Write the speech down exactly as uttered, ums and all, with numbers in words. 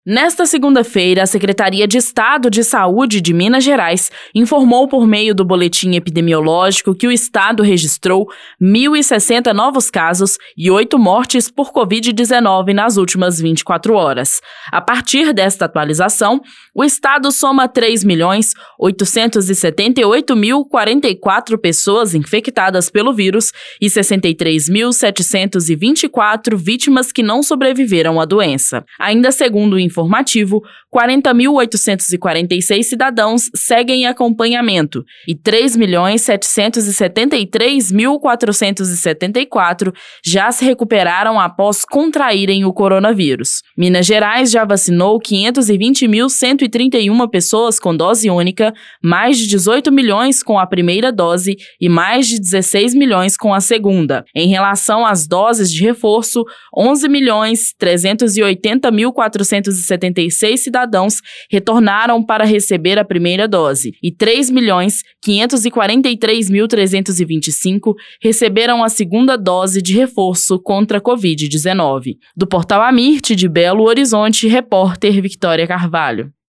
Nesta segunda-feira, a Secretaria de Estado de Saúde de Minas Gerais informou por meio do boletim epidemiológico que o estado registrou mil e sessenta novos casos e oito mortes por covid dezenove nas últimas vinte e quatro horas. A partir desta atualização, o estado soma três milhões oitocentos e setenta e oito mil quarenta e quatro pessoas infectadas pelo vírus e sessenta e três mil setecentos e vinte e quatro vítimas que não sobreviveram à doença. Ainda segundo o informativo, quarenta mil oitocentos e quarenta e seis cidadãos seguem em acompanhamento e três milhões setecentos e setenta e três mil quatrocentos e setenta e quatro já se recuperaram após contraírem o coronavírus. Minas Gerais já vacinou quinhentos e vinte mil cento e trinta e uma pessoas com dose única, mais de dezoito milhões com a primeira dose e mais de dezesseis milhões com a segunda. Em relação às doses de reforço, onze milhões trezentos e oitenta mil quatrocentos e setenta e seis cidadãos retornaram para receber a primeira dose e três milhões quinhentos e quarenta e três mil trezentos e vinte e cinco receberam a segunda dose de reforço contra a covid dezenove. Do Portal Amirte de Belo Horizonte, repórter Victória Carvalho.